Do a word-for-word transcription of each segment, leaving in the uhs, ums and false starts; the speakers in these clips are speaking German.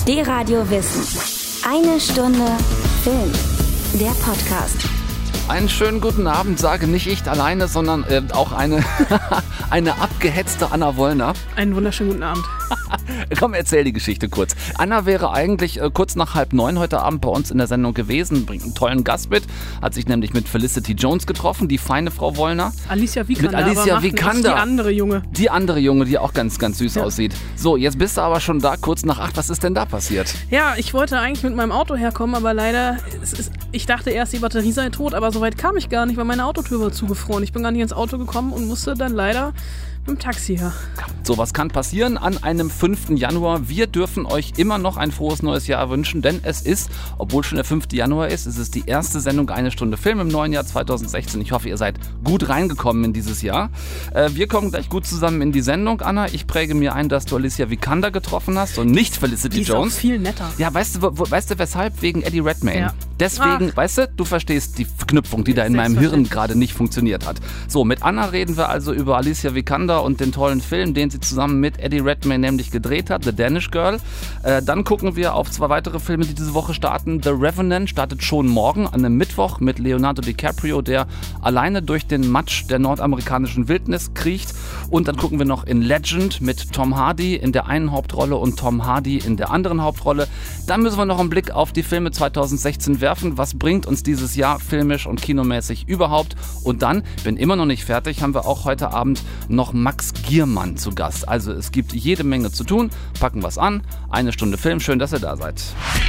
D-Radio Wissen. Eine Stunde Film. Der Podcast. Einen schönen guten Abend, sage nicht ich alleine, sondern äh, auch eine, eine abgehetzte Anna Wollner. Einen wunderschönen guten Abend. Komm, erzähl die Geschichte kurz. Anna wäre eigentlich äh, kurz nach halb neun heute Abend bei uns in der Sendung gewesen, bringt einen tollen Gast mit, hat sich nämlich mit Felicity Jones getroffen, die feine Frau Wollner. Alicia Vikander. Mit Alicia Vikander. Die andere Junge. Die andere Junge, die auch ganz, ganz süß ja. aussieht. So, jetzt bist du aber schon da, kurz nach acht. Was ist denn da passiert? Ja, ich wollte eigentlich mit meinem Auto herkommen, aber leider, es ist, ich dachte erst, die Batterie sei tot, aber so weit kam ich gar nicht, weil meine Autotür war zugefroren. Ich bin gar nicht ins Auto gekommen und musste dann leider mit dem Taxi her. So, was kann passieren an einem fünften Januar? Wir dürfen euch immer noch ein frohes neues Jahr wünschen, denn es ist, obwohl schon der fünfte Januar ist, es ist die erste Sendung Eine Stunde Film im neuen Jahr zweitausendsechzehn. Ich hoffe, ihr seid gut reingekommen in dieses Jahr. Äh, wir kommen gleich gut zusammen in die Sendung, Anna. Ich präge mir ein, dass du Alicia Vikander getroffen hast und nicht Felicity die ist Jones. Auch viel netter. Ja, weißt du, wo, weißt du weshalb? Wegen Eddie Redmayne. Ja. Deswegen, Ach. weißt du, du verstehst die Verknüpfung, die da in meinem Hirn gerade nicht funktioniert hat. So, mit Anna reden wir also über Alicia Vikander und den tollen Film, den sie zusammen mit Eddie Redmayne nämlich gedreht hat, The Danish Girl. Äh, dann gucken wir auf zwei weitere Filme, die diese Woche starten. The Revenant startet schon morgen an einem Mittwoch mit Leonardo DiCaprio, der alleine durch den Matsch der nordamerikanischen Wildnis kriecht. Und dann gucken wir noch in Legend mit Tom Hardy in der einen Hauptrolle und Tom Hardy in der anderen Hauptrolle. Dann müssen wir noch einen Blick auf die Filme zweitausendsechzehn werfen. Was bringt uns dieses Jahr filmisch und kinomäßig überhaupt? Und dann, bin immer noch nicht fertig, haben wir auch heute Abend noch Max Giermann zu Gast. Also es gibt jede Menge zu tun. Packen was an. Eine Stunde Film. Schön, dass ihr da seid.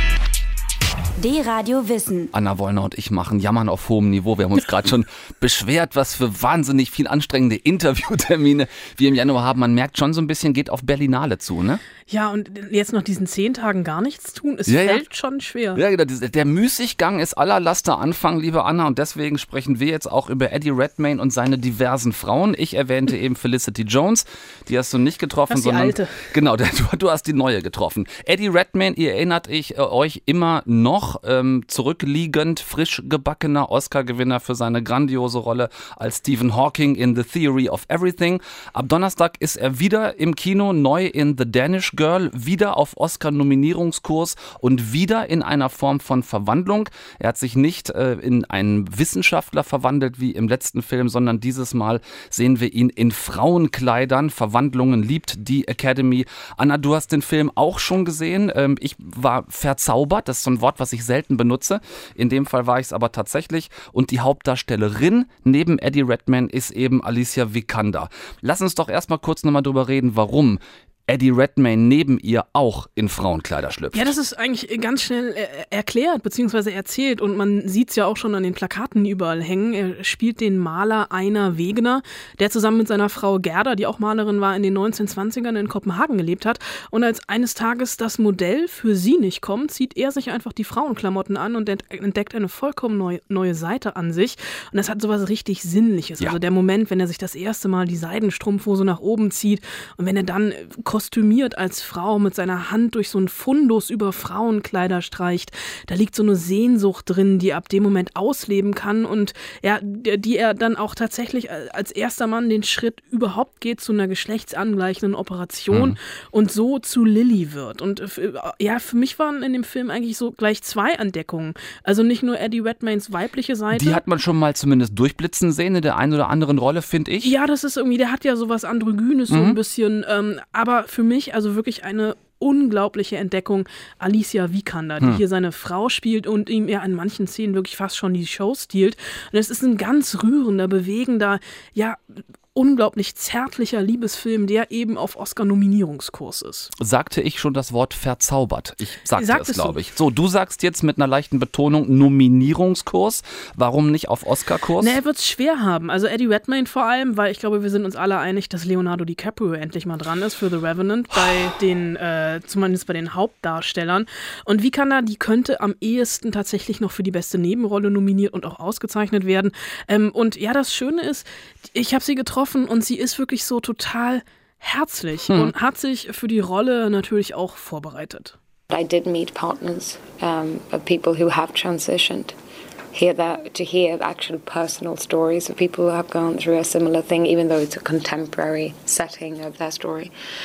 D-Radio Wissen. Anna Wollner und ich machen Jammern auf hohem Niveau. Wir haben uns gerade schon beschwert, was für wahnsinnig viel anstrengende Interviewtermine wir im Januar haben. Man merkt schon so ein bisschen, geht auf Berlinale zu, ne? Ja, und jetzt nach diesen zehn Tagen gar nichts tun, es ja, fällt ja. schon schwer. Ja, genau. Der Müßiggang ist aller Laster Anfang, liebe Anna. Und deswegen sprechen wir jetzt auch über Eddie Redmayne und seine diversen Frauen. Ich erwähnte eben Felicity Jones. Die hast du nicht getroffen, das sondern... die alte. Genau, du, du hast die neue getroffen. Eddie Redmayne, ihr erinnert ich, äh, euch immer noch ähm, zurückliegend, frisch gebackener Oscar-Gewinner für seine grandiose Rolle als Stephen Hawking in The Theory of Everything. Ab Donnerstag ist er wieder im Kino, neu in The Danish Girl, wieder auf Oscar-Nominierungskurs und wieder in einer Form von Verwandlung. Er hat sich nicht äh, in einen Wissenschaftler verwandelt wie im letzten Film, sondern dieses Mal sehen wir ihn in Frauenkleidern. Verwandlungen liebt die Academy. Anna, du hast den Film auch schon gesehen. Ähm, ich war verzaubert, das ist so ein Wort, was ich selten benutze. In dem Fall war ich es aber tatsächlich. Und die Hauptdarstellerin neben Eddie Redmayne ist eben Alicia Vikander. Lass uns doch erstmal kurz nochmal drüber reden, warum Eddie Redmayne neben ihr auch in Frauenkleider schlüpft. Ja, das ist eigentlich ganz schnell er- erklärt bzw. erzählt und man sieht es ja auch schon an den Plakaten, die überall hängen. Er spielt den Maler Einar Wegener, der zusammen mit seiner Frau Gerda, die auch Malerin war, in den neunzehnhundertzwanzigern in Kopenhagen gelebt hat. Und als eines Tages das Modell für sie nicht kommt, zieht er sich einfach die Frauenklamotten an und entdeckt eine vollkommen neue, neue Seite an sich. Und das hat sowas richtig Sinnliches. Ja. Also der Moment, wenn er sich das erste Mal die Seidenstrumpfhose nach oben zieht und wenn er dann kostümiert als Frau mit seiner Hand durch so einen Fundus über Frauenkleider streicht. Da liegt so eine Sehnsucht drin, die ab dem Moment ausleben kann und ja, die er dann auch tatsächlich als erster Mann den Schritt überhaupt geht zu einer geschlechtsangleichenden Operation mhm. und so zu Lily wird. Und ja, für mich waren in dem Film eigentlich so gleich zwei Entdeckungen. Also nicht nur Eddie Redmaynes weibliche Seite. Die hat man schon mal zumindest durchblitzen sehen in der einen oder anderen Rolle, finde ich. Ja, das ist irgendwie, der hat ja sowas Androgynes mhm. so ein bisschen, ähm, aber für mich also wirklich eine unglaubliche Entdeckung, Alicia Vikander, die hm. hier seine Frau spielt und ihm ja in manchen Szenen wirklich fast schon die Show stiehlt. Und es ist ein ganz rührender, bewegender, ja, unglaublich zärtlicher Liebesfilm, der eben auf Oscar-Nominierungskurs ist. Sagte ich schon das Wort verzaubert? Ich sagte Sagtest es, glaube ich. So, du sagst jetzt mit einer leichten Betonung Nominierungskurs. Warum nicht auf Oscar-Kurs? Na, er wird es schwer haben. Also Eddie Redmayne vor allem, weil ich glaube, wir sind uns alle einig, dass Leonardo DiCaprio endlich mal dran ist für The Revenant, bei den, äh, zumindest bei den Hauptdarstellern. Und Vikander, die könnte am ehesten tatsächlich noch für die beste Nebenrolle nominiert und auch ausgezeichnet werden. Ähm, und ja, das Schöne ist, ich habe sie getroffen und sie ist wirklich so total herzlich hm. und hat sich für die Rolle natürlich auch vorbereitet. I did meet partners um, of people who have transitioned. Hear that, to hear actual personal stories of people who have gone through a similar thing, even though it's a contemporary setting of their story.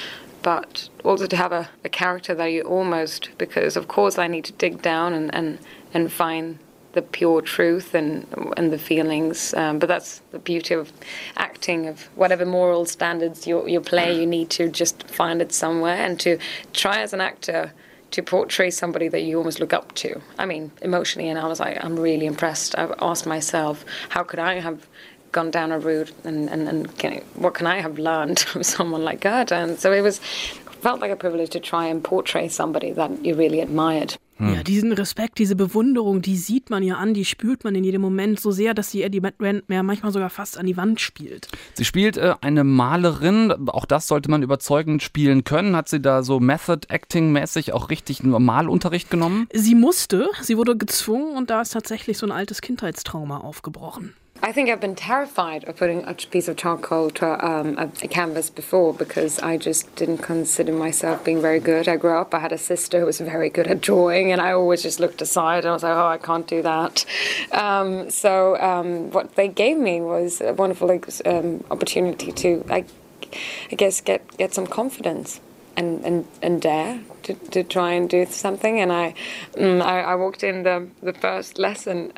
but also to have a, a character that you almost, because of course I need to dig down and, and, and find the pure truth and and the feelings, um, but that's the beauty of acting, of whatever moral standards you you play, you need to just find it somewhere and to try as an actor to portray somebody that you almost look up to. I mean, emotionally, and I was like, I'm really impressed. I've asked myself, how could I have gone down a route and, and, and can I, what can I have learned from someone like Goethe? And so it was felt like a privilege to try and portray somebody that you really admired. Hm. Ja, diesen Respekt, diese Bewunderung, die sieht man ihr an, die spürt man in jedem Moment so sehr, dass sie Eddie Redmayne manchmal sogar fast an die Wand spielt. Sie spielt äh, eine Malerin, auch das sollte man überzeugend spielen können. Hat sie da so Method-Acting-mäßig auch richtig Malunterricht genommen? Sie musste, sie wurde gezwungen und da ist tatsächlich so ein altes Kindheitstrauma aufgebrochen. I think I've been terrified of putting a piece of charcoal to um, a, a canvas before because I just didn't consider myself being very good. I grew up, I had a sister who was very good at drawing and I always just looked aside and I was like, oh, I can't do that. Um, so um, what they gave me was a wonderful um, opportunity to, I, I guess, get, get some confidence. And, and, and dare to, to try and do something. And I, mm, I, I walked in the, the first lesson.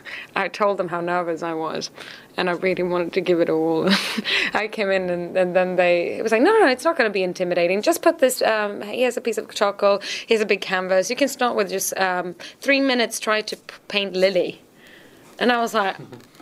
I told them how nervous I was, and I really wanted to give it all. I came in, and, and then they it was like, no, no, no, it's not going to be intimidating. Just put this. Um, here's a piece of charcoal. Here's a big canvas. You can start with just um, three minutes. Try to paint Lily. And I was like,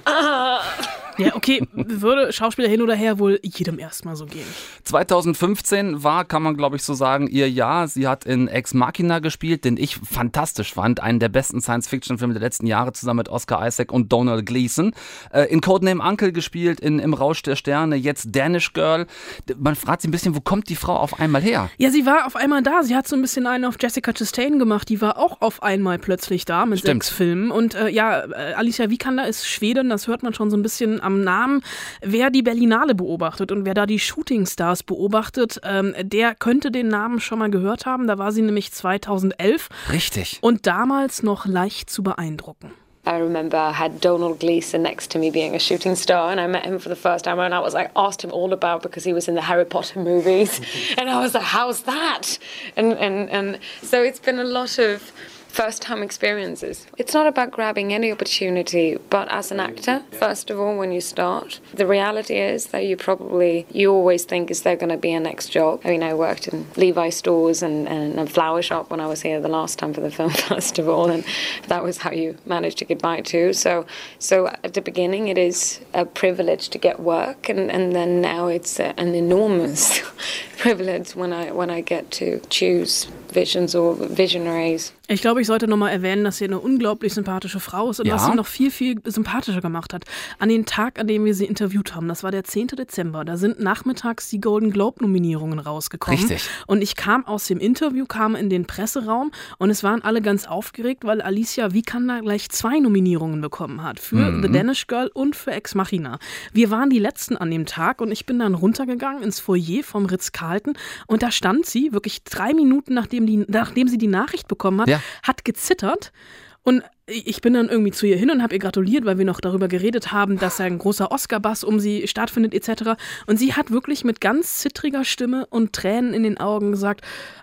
ah. Ja, okay, würde Schauspieler hin oder her wohl jedem erstmal so gehen. zwanzig fünfzehn war, kann man glaube ich so sagen, ihr Jahr. Sie hat in Ex Machina gespielt, den ich fantastisch fand. Einen der besten Science-Fiction-Filme der letzten Jahre zusammen mit Oscar Isaac und Donald Gleason. Äh, in Codename Uncle gespielt, in Im Rausch der Sterne, jetzt Danish Girl. Man fragt sich ein bisschen, wo kommt die Frau auf einmal her? Ja, sie war auf einmal da. Sie hat so ein bisschen einen auf Jessica Chastain gemacht. Die war auch auf einmal plötzlich da mit Stimmt. sechs Filmen. Und äh, ja, Alicia Vikander ist Schwedin, das hört man schon so ein bisschen am Namen. Wer die Berlinale beobachtet und wer da die Shootingstars beobachtet, ähm, der könnte den Namen schon mal gehört haben. Da war sie nämlich zweitausendelf. Richtig. Und damals noch leicht zu beeindrucken. I remember I had Donald Gleason next to me being a shooting star, and I met him for the first time, and I was like, asked him all about because he was in the Harry Potter movies, and I was like, how's that? And and and so it's been a lot of first-time experiences. It's not about grabbing any opportunity, but as an actor, first of all, when you start, the reality is that you probably, you always think, is there going to be a next job? I mean, I worked in Levi's stores and, and a flower shop when I was here the last time for the film festival, and that was how you managed to get by too. So, so at the beginning, it is a privilege to get work, and, and then now it's a, an enormous privilege when I when I get to choose visions or visionaries. Ich glaube, ich sollte nochmal erwähnen, dass sie eine unglaublich sympathische Frau ist und ja. was sie noch viel, viel sympathischer gemacht hat. An den Tag, an dem wir sie interviewt haben, das war der zehnten Dezember, da sind nachmittags die Golden Globe-Nominierungen rausgekommen. Richtig. Und ich kam aus dem Interview, kam in den Presseraum und es waren alle ganz aufgeregt, weil Alicia Vikander gleich zwei Nominierungen bekommen hat. Für mhm. The Danish Girl und für Ex Machina. Wir waren die Letzten an dem Tag und ich bin dann runtergegangen ins Foyer vom Ritz-Carlton und da stand sie wirklich drei Minuten, nachdem, die, nachdem sie die Nachricht bekommen hat, ja. hat gezittert und ich bin dann irgendwie zu ihr hin und habe ihr gratuliert, weil wir noch darüber geredet haben, dass ein großer Oscar-Bass um sie stattfindet et cetera. Und sie hat wirklich mit ganz zittriger Stimme und Tränen in den Augen gesagt,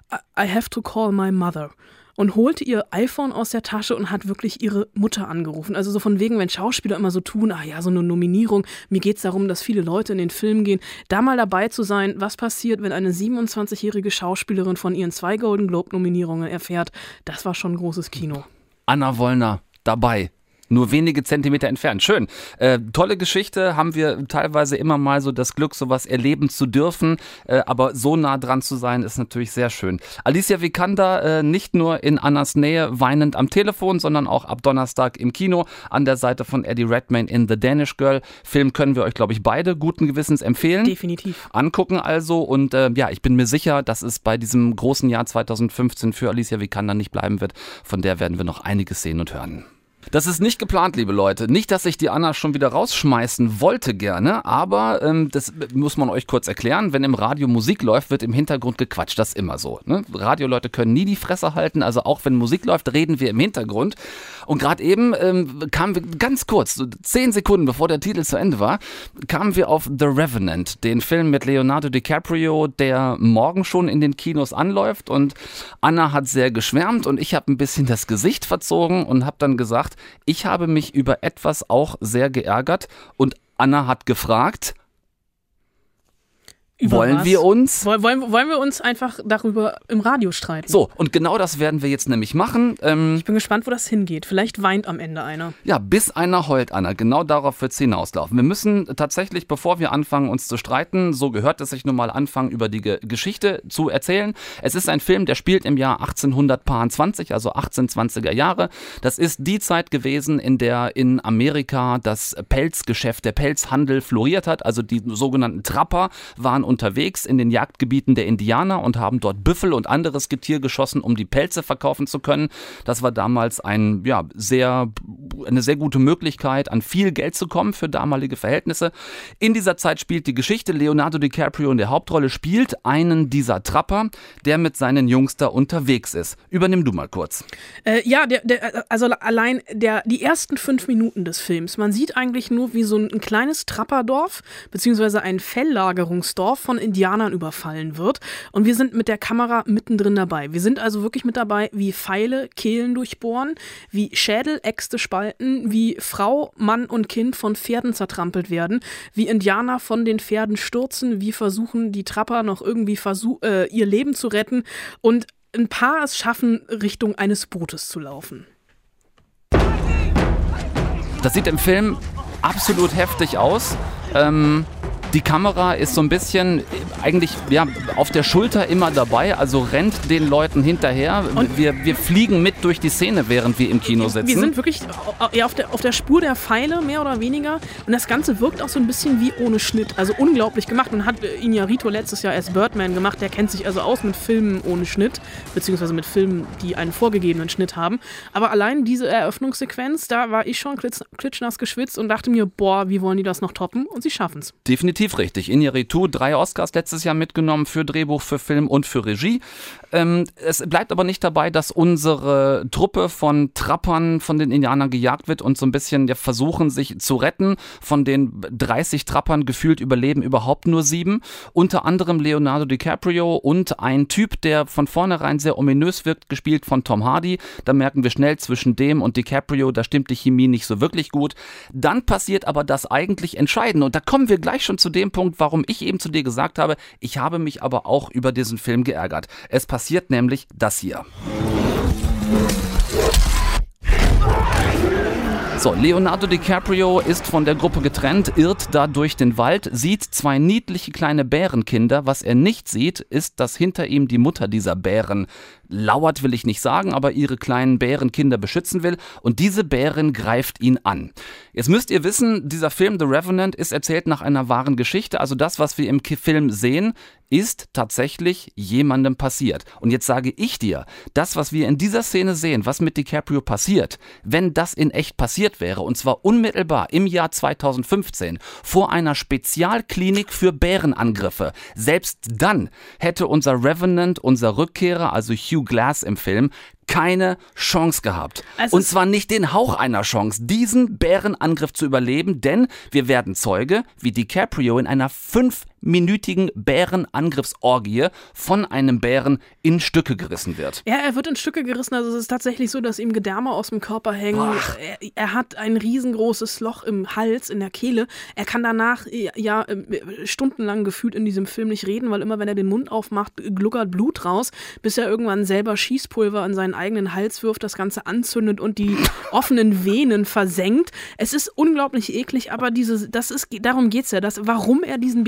I have to call my mother. Und holte ihr iPhone aus der Tasche und hat wirklich ihre Mutter angerufen. Also so von wegen, wenn Schauspieler immer so tun, ah ja, so eine Nominierung, mir geht es darum, dass viele Leute in den Film gehen, da mal dabei zu sein, was passiert, wenn eine siebenundzwanzigjährige Schauspielerin von ihren zwei Golden Globe-Nominierungen erfährt, das war schon ein großes Kino. Anna Wollner dabei. Nur wenige Zentimeter entfernt. Schön. Äh, tolle Geschichte. Haben wir teilweise immer mal so das Glück, sowas erleben zu dürfen. Äh, aber so nah dran zu sein, ist natürlich sehr schön. Alicia Vikander äh, nicht nur in Annas Nähe weinend am Telefon, sondern auch ab Donnerstag im Kino an der Seite von Eddie Redmayne in The Danish Girl. Film können wir euch, glaube ich, beide guten Gewissens empfehlen. Definitiv. Angucken also. Und äh, ja, ich bin mir sicher, dass es bei diesem großen Jahr zwanzig fünfzehn für Alicia Vikander nicht bleiben wird. Von der werden wir noch einiges sehen und hören. Das ist nicht geplant, liebe Leute. Nicht, dass ich die Anna schon wieder rausschmeißen wollte gerne, aber ähm, das muss man euch kurz erklären. Wenn im Radio Musik läuft, wird im Hintergrund gequatscht. Das ist immer so. Ne? Radioleute können nie die Fresse halten, also auch wenn Musik läuft, reden wir im Hintergrund. Und gerade eben ähm, kamen wir ganz kurz, so zehn Sekunden bevor der Titel zu Ende war, kamen wir auf The Revenant, den Film mit Leonardo DiCaprio, der morgen schon in den Kinos anläuft. Und Anna hat sehr geschwärmt und ich habe ein bisschen das Gesicht verzogen und habe dann gesagt, ich habe mich über etwas auch sehr geärgert. Und Anna hat gefragt, Über wollen was? wir uns... Wollen, wollen wir uns einfach darüber im Radio streiten? So, und genau das werden wir jetzt nämlich machen. Ähm, ich bin gespannt, wo das hingeht. Vielleicht weint am Ende einer. Ja, bis einer heult, Anna. Genau darauf wird es hinauslaufen. Wir müssen tatsächlich, bevor wir anfangen, uns zu streiten, so gehört es sich nun mal, anfangen, über die Ge- Geschichte zu erzählen. Es ist ein Film, der spielt im Jahr achtzehnhundertzwanzig, also achtzehnhundertzwanziger Jahre. Das ist die Zeit gewesen, in der in Amerika das Pelzgeschäft, der Pelzhandel floriert hat. Also die sogenannten Trapper waren unterwegs in den Jagdgebieten der Indianer und haben dort Büffel und anderes Getier geschossen, um die Pelze verkaufen zu können. Das war damals ein, ja, sehr, eine sehr gute Möglichkeit, an viel Geld zu kommen für damalige Verhältnisse. In dieser Zeit spielt die Geschichte, Leonardo DiCaprio in der Hauptrolle spielt einen dieser Trapper, der mit seinen Jungs da unterwegs ist. Übernimm du mal kurz. Äh, ja, der, der, also allein der, die ersten fünf Minuten des Films, man sieht eigentlich nur, wie so ein, ein kleines Trapperdorf, beziehungsweise ein Felllagerungsdorf von Indianern überfallen wird und wir sind mit der Kamera mittendrin dabei. Wir sind also wirklich mit dabei, wie Pfeile Kehlen durchbohren, wie Schädel Äxte spalten, wie Frau, Mann und Kind von Pferden zertrampelt werden, wie Indianer von den Pferden stürzen, wie versuchen die Trapper noch irgendwie versuch, äh, ihr Leben zu retten und ein paar es schaffen, Richtung eines Bootes zu laufen. Das sieht im Film absolut heftig aus. Ähm Die Kamera ist so ein bisschen eigentlich ja, auf der Schulter immer dabei, also rennt den Leuten hinterher. Und wir, wir fliegen mit durch die Szene, während wir im Kino sitzen. Wir sind wirklich ja, auf, der, auf der Spur der Pfeile, mehr oder weniger. Und das Ganze wirkt auch so ein bisschen wie ohne Schnitt. Also unglaublich gemacht. Und hat Iñárritu letztes Jahr erst Birdman gemacht. Der kennt sich also aus mit Filmen ohne Schnitt, beziehungsweise mit Filmen, die einen vorgegebenen Schnitt haben. Aber allein diese Eröffnungssequenz, da war ich schon klitsch, klitschnass geschwitzt und dachte mir, boah, wie wollen die das noch toppen? Und sie schaffen es. Definitiv richtig. Iñárritu, drei Oscars letztes Jahr mitgenommen für Drehbuch, für Film und für Regie. Ähm, es bleibt aber nicht dabei, dass unsere Truppe von Trappern von den Indianern gejagt wird und so ein bisschen ja, versuchen, sich zu retten. Von den dreißig Trappern gefühlt überleben überhaupt nur sieben. Unter anderem Leonardo DiCaprio und ein Typ, der von vornherein sehr ominös wirkt, gespielt von Tom Hardy. Da merken wir schnell, zwischen dem und DiCaprio, da stimmt die Chemie nicht so wirklich gut. Dann passiert aber das eigentlich Entscheidende und da kommen wir gleich schon zu dem Punkt, warum ich eben zu dir gesagt habe, ich habe mich aber auch über diesen Film geärgert. Es passiert nämlich das hier. So, Leonardo DiCaprio ist von der Gruppe getrennt, irrt da durch den Wald, sieht zwei niedliche kleine Bärenkinder. Was er nicht sieht, ist, dass hinter ihm die Mutter dieser Bären lauert, will ich nicht sagen, aber ihre kleinen Bärenkinder beschützen will und diese Bärin greift ihn an. Jetzt müsst ihr wissen, dieser Film The Revenant ist erzählt nach einer wahren Geschichte, also das, was wir im Film sehen, ist tatsächlich jemandem passiert. Und jetzt sage ich dir, das, was wir in dieser Szene sehen, was mit DiCaprio passiert, wenn das in echt passiert wäre, und zwar unmittelbar im Jahr zweitausendfünfzehn vor einer Spezialklinik für Bärenangriffe, selbst dann hätte unser Revenant, unser Rückkehrer, also Hugh Glass im Film, keine Chance gehabt. Also und zwar nicht den Hauch einer Chance, diesen Bärenangriff zu überleben, denn wir werden Zeuge, wie DiCaprio in einer fünfminütigen Bärenangriffsorgie von einem Bären in Stücke gerissen wird. Ja, er wird in Stücke gerissen, also es ist tatsächlich so, dass ihm Gedärme aus dem Körper hängen. Er, er hat ein riesengroßes Loch im Hals, in der Kehle. Er kann danach ja stundenlang gefühlt in diesem Film nicht reden, weil immer wenn er den Mund aufmacht, gluckert Blut raus, bis er irgendwann selber Schießpulver an seinen eigenen Hals wirft, das Ganze anzündet und die offenen Venen versenkt. Es ist unglaublich eklig, aber diese, das ist, darum geht's ja, dass, warum er diesen Bärenangriff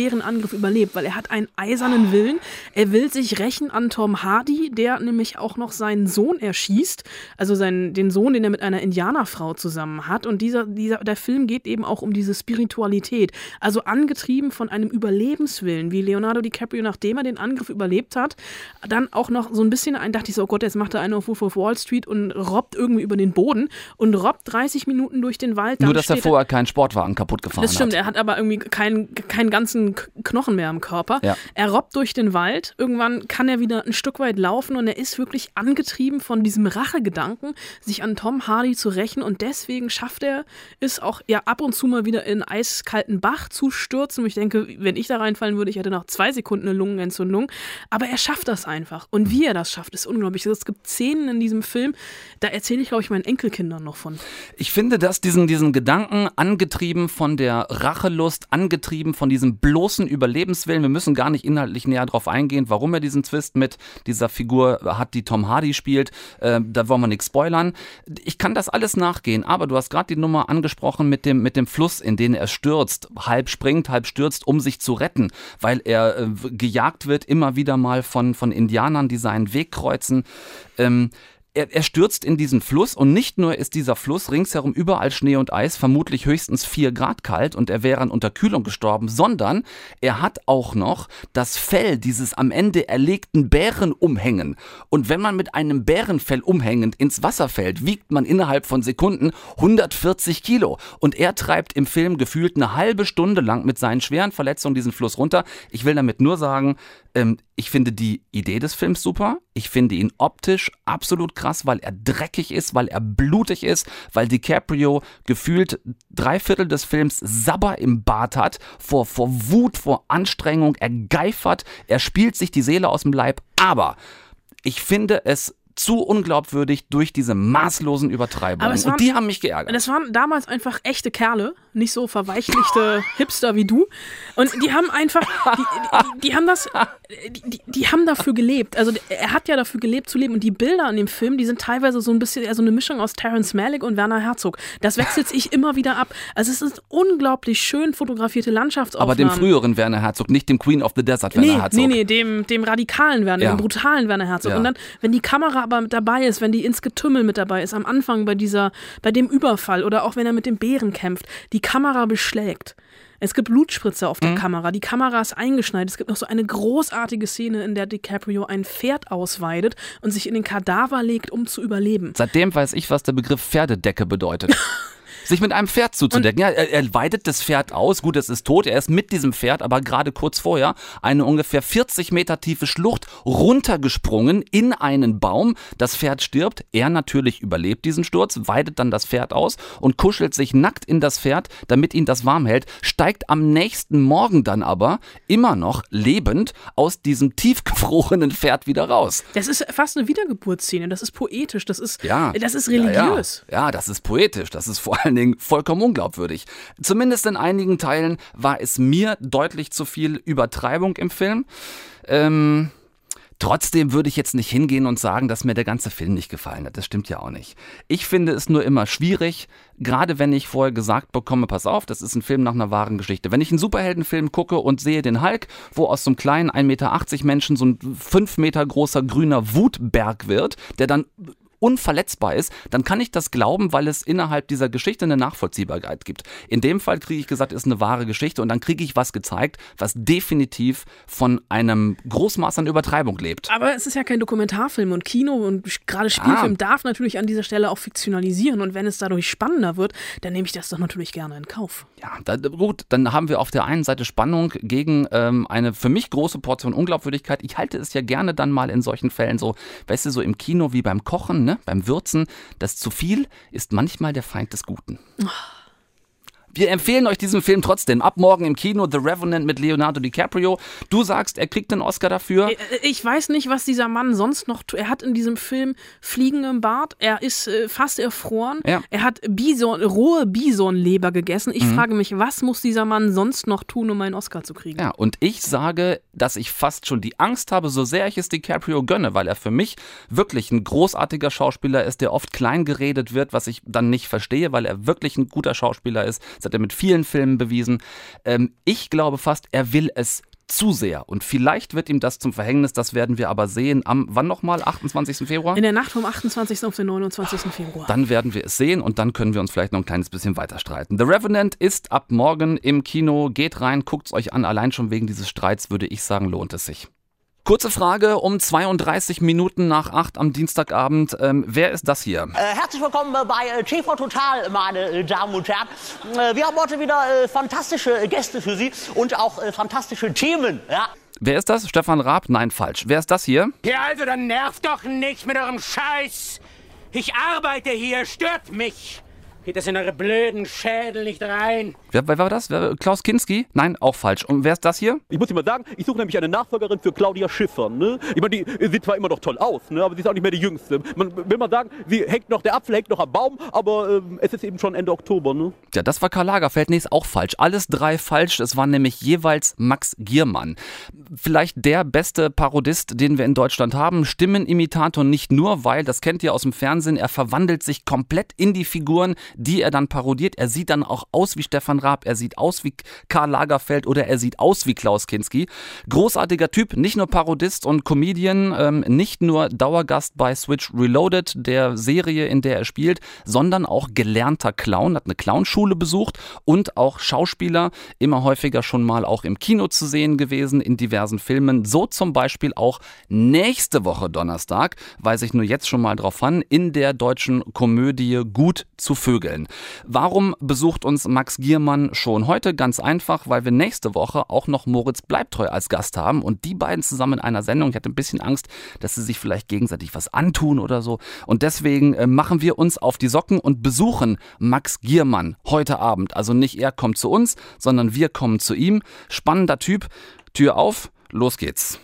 Angriff überlebt, weil er hat einen eisernen Willen. Er will sich rächen an Tom Hardy, der nämlich auch noch seinen Sohn erschießt, also seinen, den Sohn, den er mit einer Indianerfrau zusammen hat. Und dieser, dieser, der Film geht eben auch um diese Spiritualität. Also angetrieben von einem Überlebenswillen, wie Leonardo DiCaprio, nachdem er den Angriff überlebt hat, dann auch noch so ein bisschen ein, dachte ich so, oh Gott, jetzt macht er einen auf Wolf of Wall Street und robbt irgendwie über den Boden und robbt dreißig Minuten durch den Wald. Nur, dass er vorher keinen Sportwagen kaputt gefahren hat. Das stimmt, hat. Er hat aber irgendwie keinen, keinen ganzen Knochen mehr im Körper. Ja. Er robbt durch den Wald, irgendwann kann er wieder ein Stück weit laufen und er ist wirklich angetrieben von diesem Rachegedanken, sich an Tom Hardy zu rächen und deswegen schafft er es auch ja ab und zu mal wieder in einen eiskalten Bach zu stürzen. Ich denke, wenn ich da reinfallen würde, ich hätte nach zwei Sekunden eine Lungenentzündung. Aber er schafft das einfach. Und wie er das schafft, ist unglaublich. Es gibt Szenen in diesem Film, da erzähle ich, glaube ich, meinen Enkelkindern noch von. Ich finde, dass diesen, diesen Gedanken, angetrieben von der Rachelust, angetrieben von diesem bloßen Überlebenswillen, wir müssen gar nicht inhaltlich näher drauf eingehen, warum er diesen Twist mit dieser Figur hat, die Tom Hardy spielt. Äh, da wollen wir nichts spoilern. Ich kann das alles nachgehen, aber du hast gerade die Nummer angesprochen mit dem, mit dem Fluss, in den er stürzt, halb springt, halb stürzt, um sich zu retten, weil er äh, gejagt wird, immer wieder mal von, von Indianern, die seinen Weg kreuzen. Ähm, Er, er stürzt in diesen Fluss und nicht nur ist dieser Fluss ringsherum überall Schnee und Eis, vermutlich höchstens vier Grad kalt und er wäre an Unterkühlung gestorben, sondern er hat auch noch das Fell dieses am Ende erlegten Bären umhängen. Und wenn man mit einem Bärenfell umhängend ins Wasser fällt, wiegt man innerhalb von Sekunden hundertvierzig Kilo. Und er treibt im Film gefühlt eine halbe Stunde lang mit seinen schweren Verletzungen diesen Fluss runter. Ich will damit nur sagen, ähm, ich finde die Idee des Films super. Ich finde ihn optisch absolut krass, weil er dreckig ist, weil er blutig ist, weil DiCaprio gefühlt drei Viertel des Films Sabber im Bart hat, vor, vor Wut, vor Anstrengung, er geifert, er spielt sich die Seele aus dem Leib, aber ich finde es zu unglaubwürdig durch diese maßlosen Übertreibungen. Waren, und die haben mich geärgert. Das waren damals einfach echte Kerle, nicht so verweichlichte Hipster wie du. Und die haben einfach, die, die, die haben das, die, die haben dafür gelebt. Also er hat ja dafür gelebt zu leben. Und die Bilder an dem Film, die sind teilweise so ein bisschen eher so eine Mischung aus Terrence Malick und Werner Herzog. Das wechselt sich immer wieder ab. Also es ist unglaublich schön fotografierte Landschaftsaufnahmen. Aber dem früheren Werner Herzog, nicht dem Queen of the Desert Werner nee, Herzog. Nee, nee, dem, dem radikalen Werner, ja. dem brutalen Werner Herzog. Ja. Und dann, wenn die Kamera aber mit dabei ist, wenn die ins Getümmel mit dabei ist, am Anfang bei dieser, bei dem Überfall oder auch wenn er mit dem Bären kämpft, die Kamera beschlägt. Es gibt Blutspritzer auf der mhm. Kamera, die Kamera ist eingeschneit. Es gibt noch so eine großartige Szene, in der DiCaprio ein Pferd ausweidet und sich in den Kadaver legt, um zu überleben. Seitdem weiß ich, was der Begriff Pferdedecke bedeutet. Sich mit einem Pferd zuzudecken. Ja, er, er weidet das Pferd aus. Gut, es ist tot. Er ist mit diesem Pferd, aber gerade kurz vorher eine ungefähr vierzig Meter tiefe Schlucht runtergesprungen in einen Baum. Das Pferd stirbt. Er natürlich überlebt diesen Sturz, weidet dann das Pferd aus und kuschelt sich nackt in das Pferd, damit ihn das warm hält. Steigt am nächsten Morgen dann aber immer noch lebend aus diesem tiefgefrorenen Pferd wieder raus. Das ist fast eine Wiedergeburtsszene. Das ist poetisch. Das ist, ja, das ist religiös. Ja, ja. ja, das ist poetisch. Das ist vor allem vollkommen unglaubwürdig. Zumindest in einigen Teilen war es mir deutlich zu viel Übertreibung im Film. Ähm, trotzdem würde ich jetzt nicht hingehen und sagen, dass mir der ganze Film nicht gefallen hat. Das stimmt ja auch nicht. Ich finde es nur immer schwierig, gerade wenn ich vorher gesagt bekomme, pass auf, das ist ein Film nach einer wahren Geschichte. Wenn ich einen Superheldenfilm gucke und sehe den Hulk, wo aus so einem kleinen ein Meter achtzig Menschen so ein fünf Meter großer grüner Wutberg wird, der dann unverletzbar ist, dann kann ich das glauben, weil es innerhalb dieser Geschichte eine Nachvollziehbarkeit gibt. In dem Fall kriege ich gesagt, ist eine wahre Geschichte und dann kriege ich was gezeigt, was definitiv von einem Großmaß an Übertreibung lebt. Aber es ist ja kein Dokumentarfilm und Kino und gerade Spielfilm ah. darf natürlich an dieser Stelle auch fiktionalisieren und wenn es dadurch spannender wird, dann nehme ich das doch natürlich gerne in Kauf. Ja, da, gut, dann haben wir auf der einen Seite Spannung gegen ähm, eine für mich große Portion Unglaubwürdigkeit. Ich halte es ja gerne dann mal in solchen Fällen so, weißt du, so im Kino wie beim Kochen, ne, beim Würzen, das zu viel ist manchmal der Feind des Guten. Oh. Wir empfehlen euch diesen Film trotzdem. Ab morgen im Kino, The Revenant mit Leonardo DiCaprio. Du sagst, er kriegt den Oscar dafür. Ich weiß nicht, was dieser Mann sonst noch tut. Er hat in diesem Film Fliegen im Bart. Er ist äh, fast erfroren. Ja. Er hat Bison, rohe Bisonleber gegessen. Ich mhm. frage mich, was muss dieser Mann sonst noch tun, um einen Oscar zu kriegen? Ja, und ich sage, dass ich fast schon die Angst habe, so sehr ich es DiCaprio gönne, weil er für mich wirklich ein großartiger Schauspieler ist, der oft klein geredet wird, was ich dann nicht verstehe, weil er wirklich ein guter Schauspieler ist. Das hat er mit vielen Filmen bewiesen. Ähm, ich glaube fast, er will es zu sehr. Und vielleicht wird ihm das zum Verhängnis, das werden wir aber sehen am, wann nochmal, achtundzwanzigsten Februar? In der Nacht vom achtundzwanzigsten auf den neunundzwanzigsten Februar. Dann werden wir es sehen und dann können wir uns vielleicht noch ein kleines bisschen weiter streiten. The Revenant ist ab morgen im Kino. Geht rein, guckt es euch an. Allein schon wegen dieses Streits würde ich sagen, lohnt es sich. Kurze Frage um zweiunddreißig Minuten nach acht am Dienstagabend. Ähm, wer ist das hier? Äh, herzlich willkommen bei äh, T V Total, meine äh, Damen und Herren. Äh, wir haben heute wieder äh, fantastische Gäste für Sie und auch äh, fantastische Themen. Ja. Wer ist das? Stefan Raab? Nein, falsch. Wer ist das hier? Ja, also dann nervt doch nicht mit eurem Scheiß. Ich arbeite hier, stört mich. Geht das in eure blöden Schädel nicht rein? Wer, wer war das? Wer, Klaus Kinski? Nein, auch falsch. Und wer ist das hier? Ich muss dir mal sagen, ich suche nämlich eine Nachfolgerin für Claudia Schiffer. Ne? Ich meine, die sieht zwar immer noch toll aus, ne? aber sie ist auch nicht mehr die Jüngste. Man will mal sagen, sie hängt noch, der Apfel hängt noch am Baum, aber ähm, es ist eben schon Ende Oktober. Ne? Ja, das war Karl Lagerfeld. Nee, ist auch falsch. Alles drei falsch. Es war nämlich jeweils Max Giermann. Vielleicht der beste Parodist, den wir in Deutschland haben. Stimmenimitator nicht nur, weil, das kennt ihr aus dem Fernsehen, er verwandelt sich komplett in die Figuren, die er dann parodiert. Er sieht dann auch aus wie Stefan Raab, er sieht aus wie Karl Lagerfeld oder er sieht aus wie Klaus Kinski. Großartiger Typ, nicht nur Parodist und Comedian, ähm, nicht nur Dauergast bei Switch Reloaded, der Serie, in der er spielt, sondern auch gelernter Clown, hat eine Clownschule besucht und auch Schauspieler, immer häufiger schon mal auch im Kino zu sehen gewesen, in diversen Filmen. So zum Beispiel auch nächste Woche Donnerstag, weise ich nur jetzt schon mal drauf an, in der deutschen Komödie Gut zu Vögeln. Warum besucht uns Max Giermann schon heute? Ganz einfach, weil wir nächste Woche auch noch Moritz Bleibtreu als Gast haben und die beiden zusammen in einer Sendung. Ich hatte ein bisschen Angst, dass sie sich vielleicht gegenseitig was antun oder so. Und deswegen äh, machen wir uns auf die Socken und besuchen Max Giermann heute Abend. Also nicht er kommt zu uns, sondern wir kommen zu ihm. Spannender Typ. Tür auf, los geht's.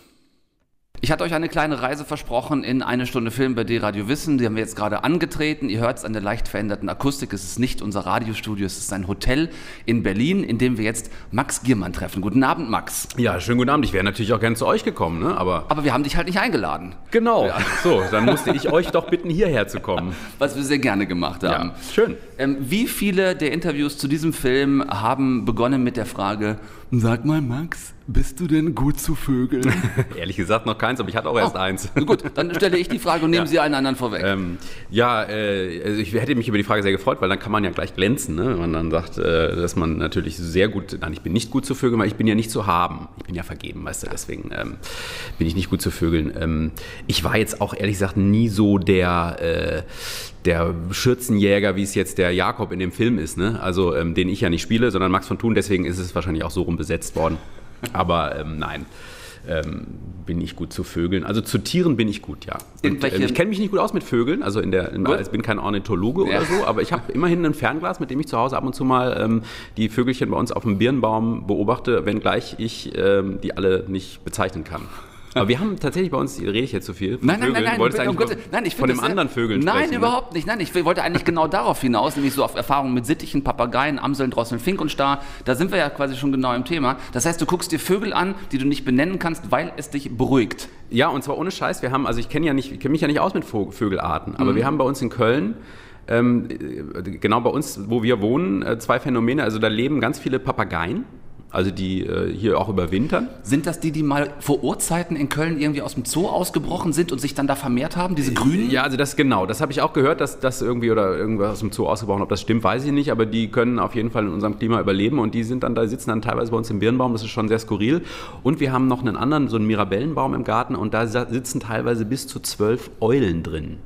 Ich hatte euch eine kleine Reise versprochen in eine Stunde Film bei D-Radio Wissen. Die haben wir jetzt gerade angetreten. Ihr hört es an der leicht veränderten Akustik. Es ist nicht unser Radiostudio, es ist ein Hotel in Berlin, in dem wir jetzt Max Giermann treffen. Guten Abend, Max. Ja, schönen guten Abend. Ich wäre natürlich auch gerne zu euch gekommen, ne? Aber, Aber wir haben dich halt nicht eingeladen. Genau. Ja. So, dann musste ich euch doch bitten, hierher zu kommen. Was wir sehr gerne gemacht haben. Ja, schön. Ähm, wie viele der Interviews zu diesem Film haben begonnen mit der Frage, sag mal, Max, bist du denn gut zu Vögeln? Ehrlich gesagt noch keins, aber ich hatte auch erst oh, eins. Gut, dann stelle ich die Frage und nehmen ja. Sie einen anderen vorweg. Ähm, ja, äh, also ich hätte mich über die Frage sehr gefreut, weil dann kann man ja gleich glänzen, ne? Wenn man dann sagt, äh, dass man natürlich sehr gut, nein, ich bin nicht gut zu Vögeln, weil ich bin ja nicht zu haben. Ich bin ja vergeben, weißt du, deswegen ähm, bin ich nicht gut zu Vögeln. Ähm, ich war jetzt auch ehrlich gesagt nie so der, äh, der Schürzenjäger, wie es jetzt der Jakob in dem Film ist, ne? Also ähm, den ich ja nicht spiele, sondern Max von Thun, deswegen ist es wahrscheinlich auch so rum besetzt worden. Aber ähm, nein, ähm, bin ich gut zu Vögeln. Also zu Tieren bin ich gut, ja. Und, ähm, ich kenne mich nicht gut aus mit Vögeln, also in der, in, ich bin kein Ornithologe ja. oder so, aber ich habe immerhin ein Fernglas, mit dem ich zu Hause ab und zu mal ähm, die Vögelchen bei uns auf dem Birnbaum beobachte, wenngleich ich ähm, die alle nicht bezeichnen kann. Aber wir haben tatsächlich bei uns, rede ich jetzt zu so viel, von nein, nein, Vögeln. Nein, nein, Wolltest nein, eigentlich um Gott, nein, ich von dem sehr, anderen Vögeln nein, sprechen? Nein, überhaupt nicht. Nein, ich wollte eigentlich genau darauf hinaus, nämlich so auf Erfahrungen mit Sittichen, Papageien, Amseln, Drosseln, Fink und Star. Da sind wir ja quasi schon genau im Thema. Das heißt, du guckst dir Vögel an, die du nicht benennen kannst, weil es dich beruhigt. Ja, und zwar ohne Scheiß. Wir haben, also ich kenne ja nicht, ich kenne mich ja nicht aus mit Vögelarten, aber mhm. wir haben bei uns in Köln ähm, genau bei uns, wo wir wohnen, zwei Phänomene. Also da leben ganz viele Papageien. Also die äh, hier auch überwintern. Sind das die, die mal vor Urzeiten in Köln irgendwie aus dem Zoo ausgebrochen sind und sich dann da vermehrt haben, diese grünen? Ja, also das genau, das habe ich auch gehört, dass das irgendwie oder irgendwas aus dem Zoo ausgebrochen, ob das stimmt, weiß ich nicht, aber die können auf jeden Fall in unserem Klima überleben und die sind dann da, sitzen dann teilweise bei uns im Birnbaum, das ist schon sehr skurril. Und wir haben noch einen anderen, so einen Mirabellenbaum im Garten und da sitzen teilweise bis zu zwölf Eulen drin.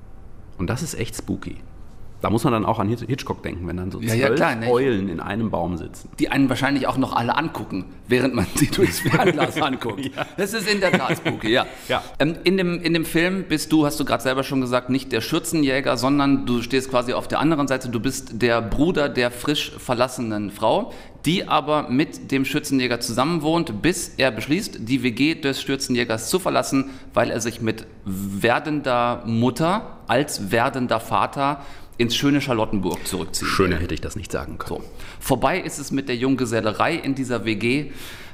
Und das ist echt spooky. Da muss man dann auch an Hitchcock denken, wenn dann so ja, zwölf ja, klar, Eulen in einem Baum sitzen. Die einen wahrscheinlich auch noch alle angucken, während man sie durchs Fernglas anguckt. Ja. Das ist in der Tat spooky, ja. ja. Ähm, in, dem, in dem Film bist du, hast du gerade selber schon gesagt, nicht der Schürzenjäger, sondern du stehst quasi auf der anderen Seite. Du bist der Bruder der frisch verlassenen Frau, die aber mit dem Schürzenjäger zusammenwohnt, bis er beschließt, die W G des Schürzenjägers zu verlassen, weil er sich mit werdender Mutter als werdender Vater ins schöne Charlottenburg zurückziehen. Schöner hätte ich das nicht sagen können. So. Vorbei ist es mit der Junggesellerei in dieser W G.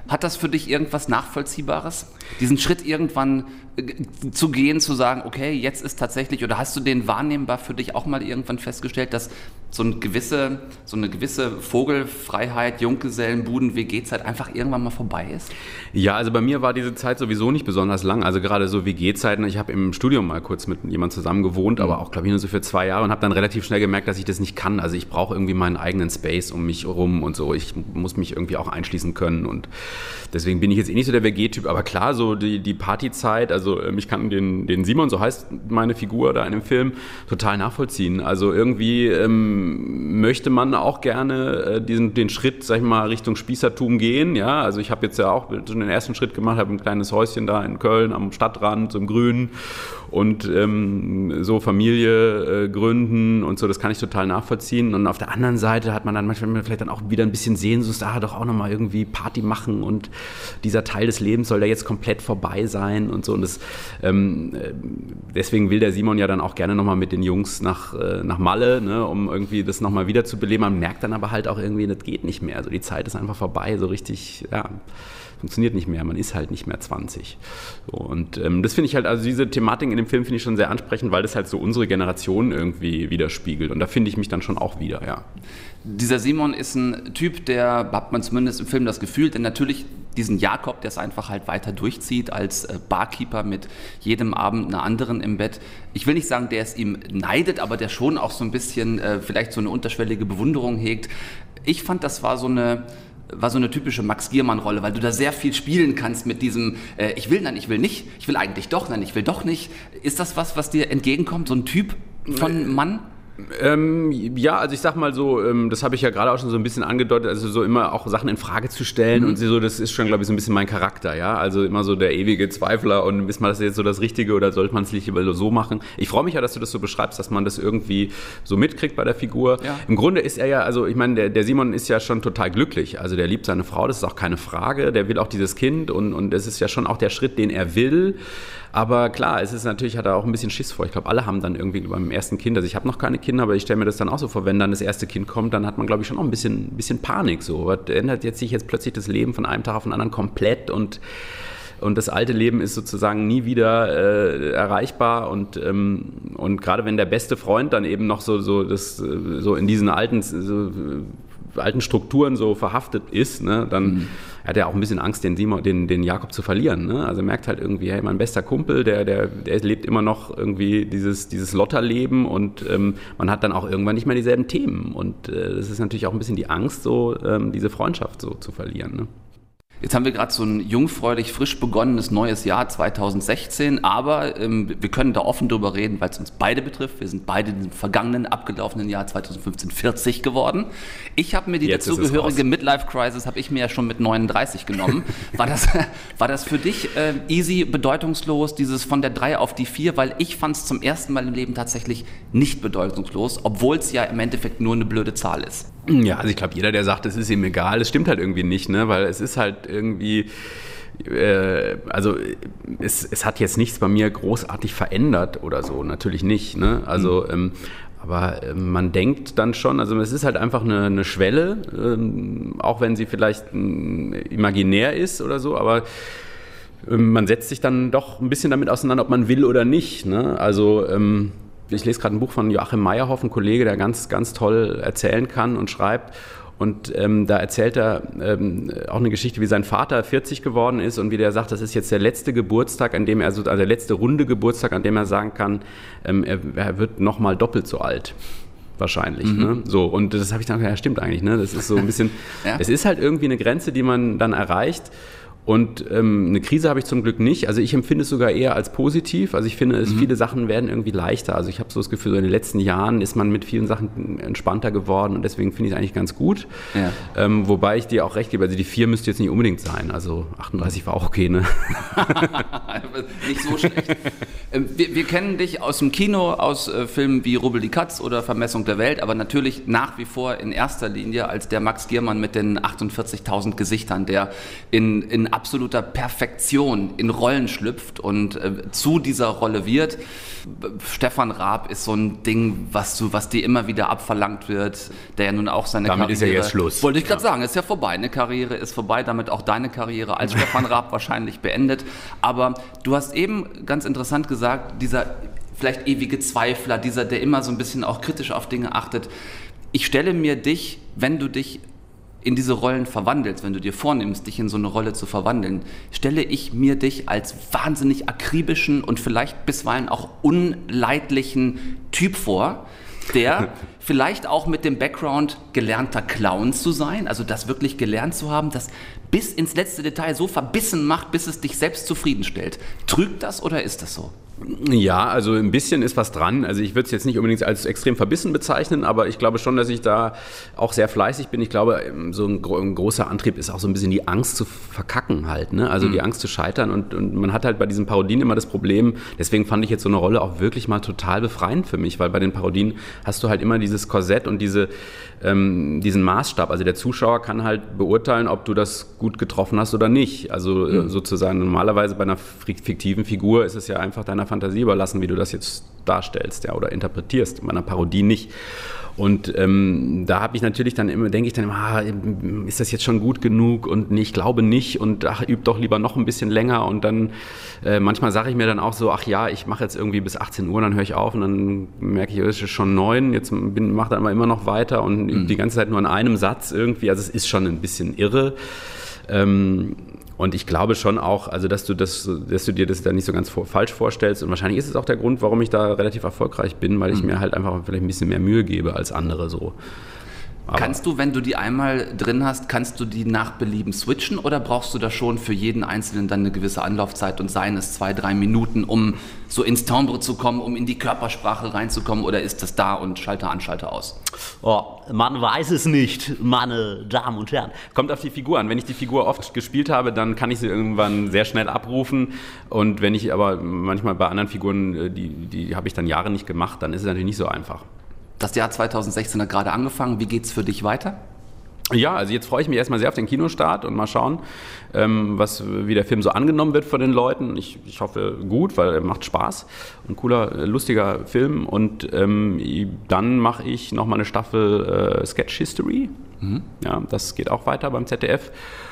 Hat das für dich irgendwas Nachvollziehbares? Diesen Schritt irgendwann äh, zu gehen, zu sagen, okay, jetzt ist tatsächlich, oder hast du den wahrnehmbar für dich auch mal irgendwann festgestellt, dass so eine gewisse, so eine gewisse Vogelfreiheit, Junggesellen-Buden, W G-Zeit einfach irgendwann mal vorbei ist? Ja, also bei mir war diese Zeit sowieso nicht besonders lang. Also gerade so W G-Zeiten. Ich habe im Studium mal kurz mit jemandem zusammen gewohnt, mhm. aber auch, glaube ich, nur so für zwei Jahre und habe dann relativ schnell gemerkt, dass ich das nicht kann. Also ich brauche irgendwie meinen eigenen Space um mich rum und so. Ich muss mich irgendwie auch einschließen können und deswegen bin ich jetzt eh nicht so der W G-Typ. Aber klar, so die, die Partyzeit, also ich kann den, den Simon, so heißt meine Figur da in dem Film, total nachvollziehen. Also irgendwie ähm, möchte man auch gerne äh, diesen, den Schritt, sag ich mal, Richtung Spießertum gehen. Ja, also ich habe jetzt ja auch schon den ersten Schritt gemacht, habe ein kleines Häuschen da in Köln am Stadtrand, so im Grünen und ähm, so Familie äh, gründen und so, das kann ich total nachvollziehen. Und auf der anderen Seite hat man dann manchmal vielleicht dann auch wieder ein bisschen Sehnsucht, ah, doch auch nochmal irgendwie Party machen und dieser Teil des Lebens soll da jetzt komplett vorbei sein und so. Und das, ähm, deswegen will der Simon ja dann auch gerne nochmal mit den Jungs nach, äh, nach Malle, ne, um irgendwie das nochmal wieder zu beleben. Man merkt dann aber halt auch irgendwie, das geht nicht mehr. Also die Zeit ist einfach vorbei, so richtig, ja, funktioniert nicht mehr, man ist halt nicht mehr zwanzig. So, und ähm, das finde ich halt, also diese Thematik in dem Film finde ich schon sehr ansprechend, weil das halt so unsere Generation irgendwie widerspiegelt und da finde ich mich dann schon auch wieder, ja. Dieser Simon ist ein Typ, der, hat man zumindest im Film das Gefühl, denn natürlich diesen Jakob, der es einfach halt weiter durchzieht als äh, Barkeeper mit jedem Abend einer anderen im Bett. Ich will nicht sagen, der es ihm neidet, aber der schon auch so ein bisschen äh, vielleicht so eine unterschwellige Bewunderung hegt. Ich fand, das war so eine war so eine typische Max Giermann-Rolle, weil du da sehr viel spielen kannst mit diesem äh, ich will, nein, ich will nicht, ich will eigentlich doch, nein, ich will doch nicht. Ist das was, was dir entgegenkommt, so ein Typ von Mann? Ähm, ja, also ich sag mal so, ähm, das habe ich ja gerade auch schon so ein bisschen angedeutet, also so immer auch Sachen in Frage zu stellen mhm. und so, das ist schon, glaube ich, so ein bisschen mein Charakter, ja, also immer so der ewige Zweifler und ist mal das jetzt so das Richtige oder sollte man es nicht lieber so machen? Ich freue mich ja, dass du das so beschreibst, dass man das irgendwie so mitkriegt bei der Figur. Ja. Im Grunde ist er ja, also ich meine, der, der Simon ist ja schon total glücklich, also der liebt seine Frau, das ist auch keine Frage, der will auch dieses Kind und, und das ist ja schon auch der Schritt, den er will. Aber klar, es ist natürlich, hat er auch ein bisschen Schiss vor. Ich glaube, alle haben dann irgendwie beim ersten Kind, also ich habe noch keine Kinder, aber ich stelle mir das dann auch so vor, wenn dann das erste Kind kommt, dann hat man, glaube ich, schon auch ein bisschen, bisschen Panik. So, was ändert jetzt sich jetzt plötzlich das Leben von einem Tag auf den anderen komplett und Und das alte Leben ist sozusagen nie wieder äh, erreichbar und, ähm, und gerade wenn der beste Freund dann eben noch so, so, das, so in diesen alten, so, alten Strukturen so verhaftet ist, ne, dann mhm. hat er auch ein bisschen Angst, den, Simon, den, den Jakob zu verlieren. Ne? Also er merkt halt irgendwie, hey, mein bester Kumpel, der, der, der lebt immer noch irgendwie dieses, dieses Lotterleben und ähm, man hat dann auch irgendwann nicht mehr dieselben Themen. Und äh, das ist natürlich auch ein bisschen die Angst, so ähm, diese Freundschaft so zu verlieren. Ne? Jetzt haben wir gerade so ein jungfräulich, frisch begonnenes neues Jahr zwanzig sechzehn, aber ähm, wir können da offen drüber reden, weil es uns beide betrifft. Wir sind beide im vergangenen, abgelaufenen Jahr zwanzig fünfzehn vierzig geworden. Ich habe mir die Jetzt dazugehörige Midlife-Crisis, habe ich mir ja schon mit neununddreißig genommen. War das, war das für dich äh, easy, bedeutungslos, dieses von der drei auf die vier? Weil ich fand es zum ersten Mal im Leben tatsächlich nicht bedeutungslos, obwohl es ja im Endeffekt nur eine blöde Zahl ist. Ja, also ich glaube, jeder, der sagt, es ist ihm egal, das stimmt halt irgendwie nicht, ne? Weil es ist halt irgendwie, äh, also es, es hat jetzt nichts bei mir großartig verändert oder so, natürlich nicht, ne? Also, mhm. ähm, aber äh, man denkt dann schon, also es ist halt einfach eine, eine Schwelle, ähm, auch wenn sie vielleicht äh, imaginär ist oder so, aber äh, man setzt sich dann doch ein bisschen damit auseinander, ob man will oder nicht, ne? Also, ähm, ich lese gerade ein Buch von Joachim Meyerhoff, ein Kollege, der ganz, ganz toll erzählen kann und schreibt. Und ähm, da erzählt er ähm, auch eine Geschichte, wie sein Vater vierzig geworden ist und wie der sagt, das ist jetzt der letzte Geburtstag, an dem er, also der letzte runde Geburtstag, an dem er sagen kann, ähm, er, er wird nochmal doppelt so alt. Wahrscheinlich. Mhm. Ne? So, und das habe ich dann gedacht, ja, stimmt eigentlich. Ne? Das ist so ein bisschen, ja. Es ist halt irgendwie eine Grenze, die man dann erreicht. Und ähm, eine Krise habe ich zum Glück nicht. Also ich empfinde es sogar eher als positiv. Also ich finde, es, mhm. viele Sachen werden irgendwie leichter. Also ich habe so das Gefühl, so in den letzten Jahren ist man mit vielen Sachen entspannter geworden und deswegen finde ich es eigentlich ganz gut. Ja. Ähm, wobei ich dir auch recht gebe, also die vier müsste jetzt nicht unbedingt sein. Also achtunddreißig war auch okay, ne? Nicht so schlecht. Wir, wir kennen dich aus dem Kino, aus äh, Filmen wie Rubbel die Katz oder Vermessung der Welt, aber natürlich nach wie vor in erster Linie als der Max Giermann mit den achtundvierzigtausend Gesichtern, der in, in absoluter Perfektion in Rollen schlüpft und äh, zu dieser Rolle wird. Stefan Raab ist so ein Ding, was, du, was dir immer wieder abverlangt wird, der ja nun auch seine damit Karriere... Damit ist ja jetzt Schluss. Wollte ich gerade ja. sagen, ist ja vorbei. Eine Karriere ist vorbei, damit auch deine Karriere als Stefan Raab wahrscheinlich beendet. Aber du hast eben ganz interessant gesagt, dieser vielleicht ewige Zweifler, dieser, der immer so ein bisschen auch kritisch auf Dinge achtet. Ich stelle mir dich, wenn du dich in diese Rollen verwandelst, wenn du dir vornimmst, dich in so eine Rolle zu verwandeln, stelle ich mir dich als wahnsinnig akribischen und vielleicht bisweilen auch unleidlichen Typ vor, der vielleicht auch mit dem Background gelernter Clown zu sein, also das wirklich gelernt zu haben, das bis ins letzte Detail so verbissen macht, bis es dich selbst zufriedenstellt. Trügt das oder ist das so? Ja, also ein bisschen ist was dran. Also ich würde es jetzt nicht unbedingt als extrem verbissen bezeichnen, aber ich glaube schon, dass ich da auch sehr fleißig bin. Ich glaube, so ein, gro- ein großer Antrieb ist auch so ein bisschen die Angst zu verkacken halt, ne? Also mhm. die Angst zu scheitern und, und man hat halt bei diesen Parodien immer das Problem, deswegen fand ich jetzt so eine Rolle auch wirklich mal total befreiend für mich, weil bei den Parodien hast du halt immer dieses Korsett und diese, ähm, diesen Maßstab. Also der Zuschauer kann halt beurteilen, ob du das gut getroffen hast oder nicht. Also mhm. sozusagen normalerweise bei einer fiktiven Figur ist es ja einfach deiner Fantasie überlassen, wie du das jetzt darstellst, ja, oder interpretierst, in meiner Parodie nicht. Und ähm, da habe ich natürlich dann immer, denke ich dann immer, ah, ist das jetzt schon gut genug und nee, ich glaube nicht und ach, üb doch lieber noch ein bisschen länger und dann äh, manchmal sage ich mir dann auch so, ach ja, ich mache jetzt irgendwie bis achtzehn Uhr, dann höre ich auf und dann merke ich, es ist schon neun, jetzt mache dann aber immer noch weiter und mhm. übe die ganze Zeit nur an einem Satz irgendwie, also es ist schon ein bisschen irre. Ähm, Und ich glaube schon auch, also dass du das, dass du dir das da nicht so ganz vor, falsch vorstellst. Und wahrscheinlich ist es auch der Grund, warum ich da relativ erfolgreich bin, weil ich mhm. mir halt einfach vielleicht ein bisschen mehr Mühe gebe als andere so. Aber kannst du, wenn du die einmal drin hast, kannst du die nach Belieben switchen oder brauchst du da schon für jeden Einzelnen dann eine gewisse Anlaufzeit und seien es zwei, drei Minuten, um so ins Timbre zu kommen, um in die Körpersprache reinzukommen oder ist das da und Schalter an, Schalter aus? Oh, man weiß es nicht, meine Damen und Herren. Kommt auf die Figur an. Wenn ich die Figur oft gespielt habe, dann kann ich sie irgendwann sehr schnell abrufen und wenn ich aber manchmal bei anderen Figuren, die, die habe ich dann Jahre nicht gemacht, dann ist es natürlich nicht so einfach. Das Jahr zweitausendsechzehn hat gerade angefangen. Wie geht's für dich weiter? Ja, also jetzt freue ich mich erstmal sehr auf den Kinostart und mal schauen, ähm, was, wie der Film so angenommen wird von den Leuten. Ich, ich hoffe gut, weil er macht Spaß. Ein cooler, lustiger Film. Und ähm, dann mache ich nochmal eine Staffel äh, Sketch History. Mhm. Ja, das geht auch weiter beim Z D F.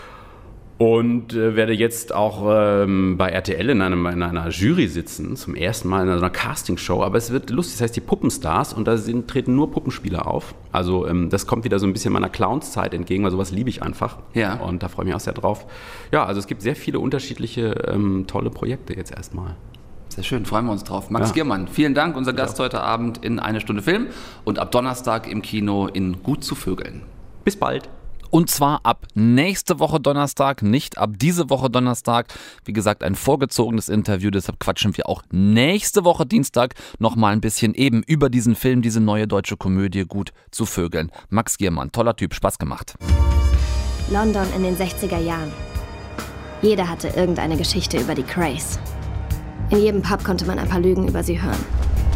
Und äh, werde jetzt auch ähm, bei R T L in, einem, in einer Jury sitzen, zum ersten Mal in einer Castingshow. Aber es wird lustig, das heißt die Puppenstars und da sind, treten nur Puppenspieler auf. Also ähm, das kommt wieder so ein bisschen meiner Clownszeit entgegen, weil sowas liebe ich einfach. Ja. Und da freue ich mich auch sehr drauf. Ja, also es gibt sehr viele unterschiedliche ähm, tolle Projekte jetzt erstmal. Sehr schön, freuen wir uns drauf. Max Ja. Giermann, vielen Dank, unser Gast Ja. heute Abend in Eine Stunde Film und ab Donnerstag im Kino in Gut zu Vögeln. Bis bald. Und zwar ab nächste Woche Donnerstag, nicht ab diese Woche Donnerstag. Wie gesagt, ein vorgezogenes Interview, deshalb quatschen wir auch nächste Woche Dienstag nochmal ein bisschen eben über diesen Film, diese neue deutsche Komödie Gut zu Vögeln. Max Giermann, toller Typ, Spaß gemacht. London in den sechziger Jahren. Jeder hatte irgendeine Geschichte über die Crays. In jedem Pub konnte man ein paar Lügen über sie hören.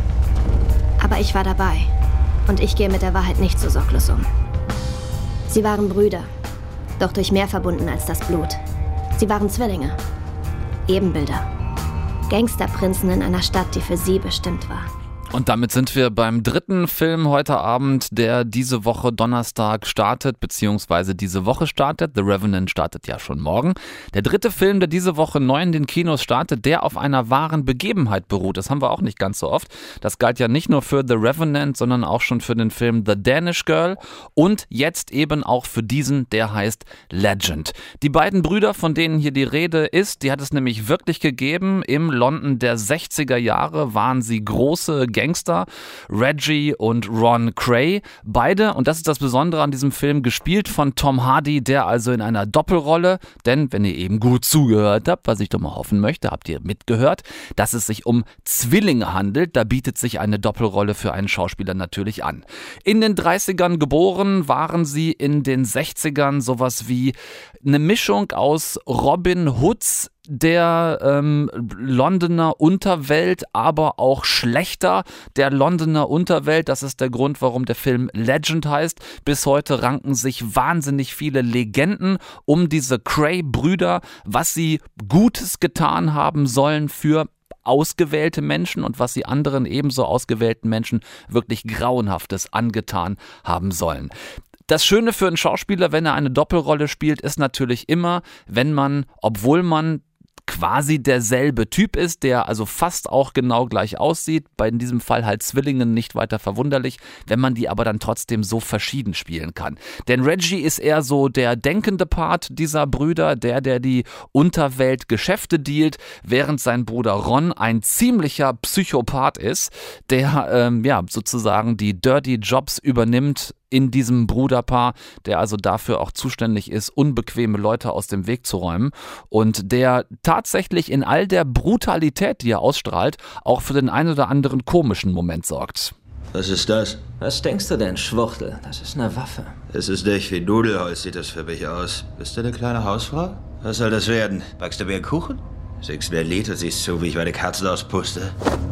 Aber ich war dabei. Und ich gehe mit der Wahrheit nicht so sorglos um. Sie waren Brüder, doch durch mehr verbunden als das Blut. Sie waren Zwillinge, Ebenbilder, Gangsterprinzen in einer Stadt, die für sie bestimmt war. Und damit sind wir beim dritten Film heute Abend, der diese Woche Donnerstag startet, beziehungsweise diese Woche startet. The Revenant startet ja schon morgen. Der dritte Film, der diese Woche neu in den Kinos startet, der auf einer wahren Begebenheit beruht. Das haben wir auch nicht ganz so oft. Das galt ja nicht nur für The Revenant, sondern auch schon für den Film The Danish Girl und jetzt eben auch für diesen, der heißt Legend. Die beiden Brüder, von denen hier die Rede ist, die hat es nämlich wirklich gegeben. Im London der sechziger Jahre waren sie große Gangster, Reggie und Ron Cray. Beide, und das ist das Besondere an diesem Film, gespielt von Tom Hardy, der also in einer Doppelrolle, denn wenn ihr eben gut zugehört habt, was ich doch mal hoffen möchte, habt ihr mitgehört, dass es sich um Zwillinge handelt, da bietet sich eine Doppelrolle für einen Schauspieler natürlich an. In den dreißigern geboren, waren sie in den sechzigern sowas wie eine Mischung aus Robin Hoods der ähm, Londoner Unterwelt, aber auch schlechter der Londoner Unterwelt. Das ist der Grund, warum der Film Legend heißt. Bis heute ranken sich wahnsinnig viele Legenden um diese Cray-Brüder, was sie Gutes getan haben sollen für ausgewählte Menschen und was sie anderen ebenso ausgewählten Menschen wirklich Grauenhaftes angetan haben sollen. Das Schöne für einen Schauspieler, wenn er eine Doppelrolle spielt, ist natürlich immer, wenn man, obwohl man quasi derselbe Typ ist, der also fast auch genau gleich aussieht, bei in diesem Fall halt Zwillingen, nicht weiter verwunderlich, wenn man die aber dann trotzdem so verschieden spielen kann. Denn Reggie ist eher so der denkende Part dieser Brüder, der, der die Unterwelt Geschäfte dealt, während sein Bruder Ron ein ziemlicher Psychopath ist, der ähm, ja sozusagen die Dirty Jobs übernimmt in diesem Bruderpaar, der also dafür auch zuständig ist, unbequeme Leute aus dem Weg zu räumen und der tatsächlich in all der Brutalität, die er ausstrahlt, auch für den ein oder anderen komischen Moment sorgt. Was ist das? Was denkst du denn, Schwuchtel? Das ist eine Waffe. Es ist nicht wie Nudelholz, sieht das für mich aus. Bist du eine kleine Hausfrau? Was soll das werden? Backst du mir einen Kuchen? Singst mir ein Lied und siehst zu, wie ich meine Katzen auspuste?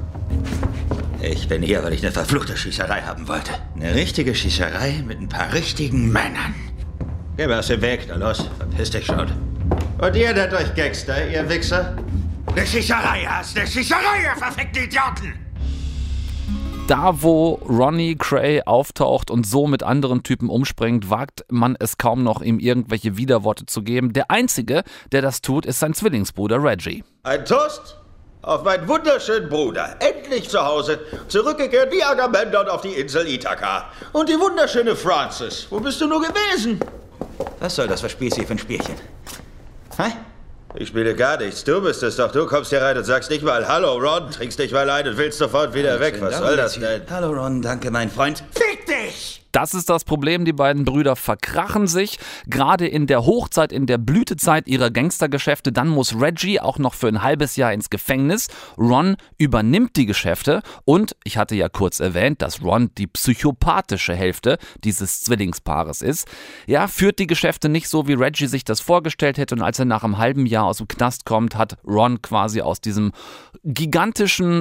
Ich bin hier, weil ich eine verfluchte Schießerei haben wollte. Eine richtige Schießerei mit ein paar richtigen Männern. Geh mal aus dem Weg, na los, verpiss dich schon. Und ihr nennt euch Gangster, ihr Wichser? Eine Schießerei hast, eine Schießerei, ihr verfickten Idioten! Da, wo Ronnie Cray auftaucht und so mit anderen Typen umspringt, wagt man es kaum noch, ihm irgendwelche Widerworte zu geben. Der Einzige, der das tut, ist sein Zwillingsbruder Reggie. Ein Toast auf meinen wunderschönen Bruder. Endlich zu Hause, zurückgekehrt wie Agamemnon auf die Insel Ithaka. Und die wunderschöne Frances. Wo bist du nur gewesen? Was soll das, was spielst du hier für ein Spielchen? Hä? Ich spiele gar nichts. Du bist es doch. Du kommst hier rein und sagst nicht mal Hallo Ron, trinkst nicht mal ein und willst sofort wieder weg. Was soll das denn? Hallo Ron, danke mein Freund. Fick dich! Das ist das Problem, die beiden Brüder verkrachen sich, gerade in der Hochzeit, in der Blütezeit ihrer Gangstergeschäfte. Dann muss Reggie auch noch für ein halbes Jahr ins Gefängnis. Ron übernimmt die Geschäfte und ich hatte ja kurz erwähnt, dass Ron die psychopathische Hälfte dieses Zwillingspaares ist. Ja, führt die Geschäfte nicht so, wie Reggie sich das vorgestellt hätte und als er nach einem halben Jahr aus dem Knast kommt, hat Ron quasi aus diesem gigantischen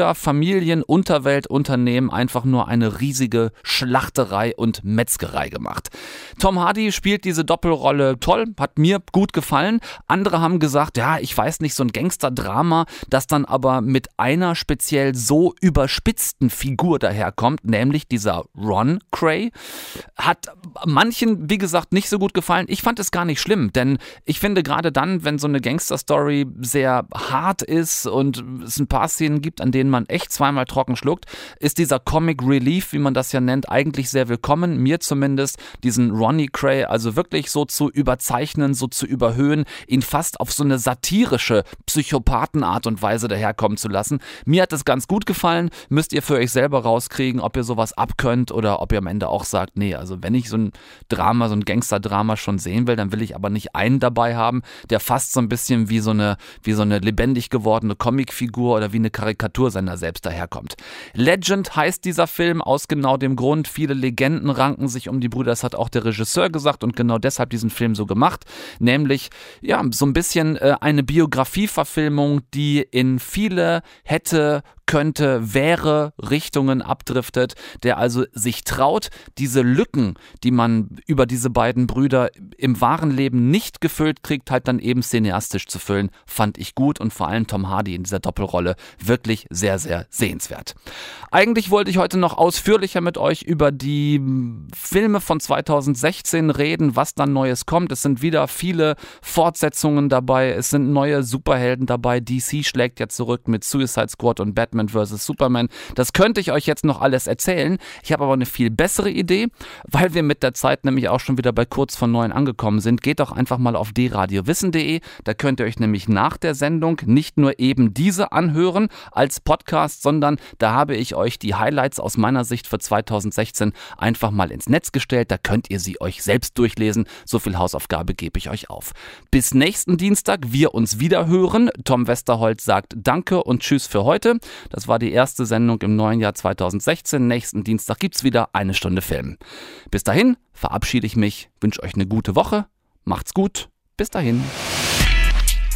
Brüder-Familien-Unterweltunternehmen einfach nur eine riesige Schlachterei und Metzgerei gemacht. Tom Hardy spielt diese Doppelrolle toll, hat mir gut gefallen. Andere haben gesagt, ja, ich weiß nicht, so ein Gangsterdrama, das dann aber mit einer speziell so überspitzten Figur daherkommt, nämlich dieser Ron Cray, hat manchen, wie gesagt, nicht so gut gefallen. Ich fand es gar nicht schlimm, denn ich finde gerade dann, wenn so eine Gangster-Story sehr hart ist und es ein paar Szenen gibt, an denen man echt zweimal trocken schluckt, ist dieser Comic Relief, wie man das ja nennt, eigentlich sehr willkommen, mir zumindest, diesen Ronnie Cray also wirklich so zu überzeichnen, so zu überhöhen, ihn fast auf so eine satirische Psychopathenart und Weise daherkommen zu lassen. Mir hat das ganz gut gefallen, müsst ihr für euch selber rauskriegen, ob ihr sowas abkönnt oder ob ihr am Ende auch sagt, nee, also wenn ich so ein Drama, so ein Gangster-Drama schon sehen will, dann will ich aber nicht einen dabei haben, der fast so ein bisschen wie so eine, wie so eine lebendig gewordene Comicfigur oder wie eine Karikatur seiner selbst daherkommt. Legend heißt dieser Film aus genau dem Grund, viele Legenden ranken sich um die Brüder, das hat auch der Regisseur gesagt und genau deshalb diesen Film so gemacht, nämlich ja so ein bisschen äh, eine Biografieverfilmung, die in viele hätte, könnte, wäre Richtungen abdriftet, der also sich traut, diese Lücken, die man über diese beiden Brüder im wahren Leben nicht gefüllt kriegt, halt dann eben cineastisch zu füllen, fand ich gut und vor allem Tom Hardy in dieser Doppelrolle wirklich sehr, sehr sehenswert. Eigentlich wollte ich heute noch ausführlicher mit euch über die Filme von zweitausendsechzehn reden, was dann Neues kommt. Es sind wieder viele Fortsetzungen dabei, es sind neue Superhelden dabei, D C schlägt ja zurück mit Suicide Squad und Batman versus. Superman. Das könnte ich euch jetzt noch alles erzählen. Ich habe aber eine viel bessere Idee, weil wir mit der Zeit nämlich auch schon wieder bei kurz vor neun angekommen sind. Geht doch einfach mal auf d radio wissen punkt de. Da könnt ihr euch nämlich nach der Sendung nicht nur eben diese anhören als Podcast, sondern da habe ich euch die Highlights aus meiner Sicht für zweitausendsechzehn einfach mal ins Netz gestellt. Da könnt ihr sie euch selbst durchlesen. So viel Hausaufgabe gebe ich euch auf. Bis nächsten Dienstag, wir uns wieder hören. Tom Westerholt sagt Danke und Tschüss für heute. Das war die erste Sendung im neuen Jahr zweitausendsechzehn. Nächsten Dienstag gibt's wieder eine Stunde Film. Bis dahin verabschiede ich mich, wünsche euch eine gute Woche. Macht's gut. Bis dahin.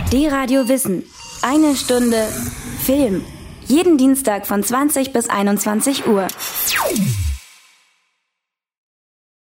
D-Radio Wissen. Eine Stunde Film. Jeden Dienstag von zwanzig bis einundzwanzig Uhr.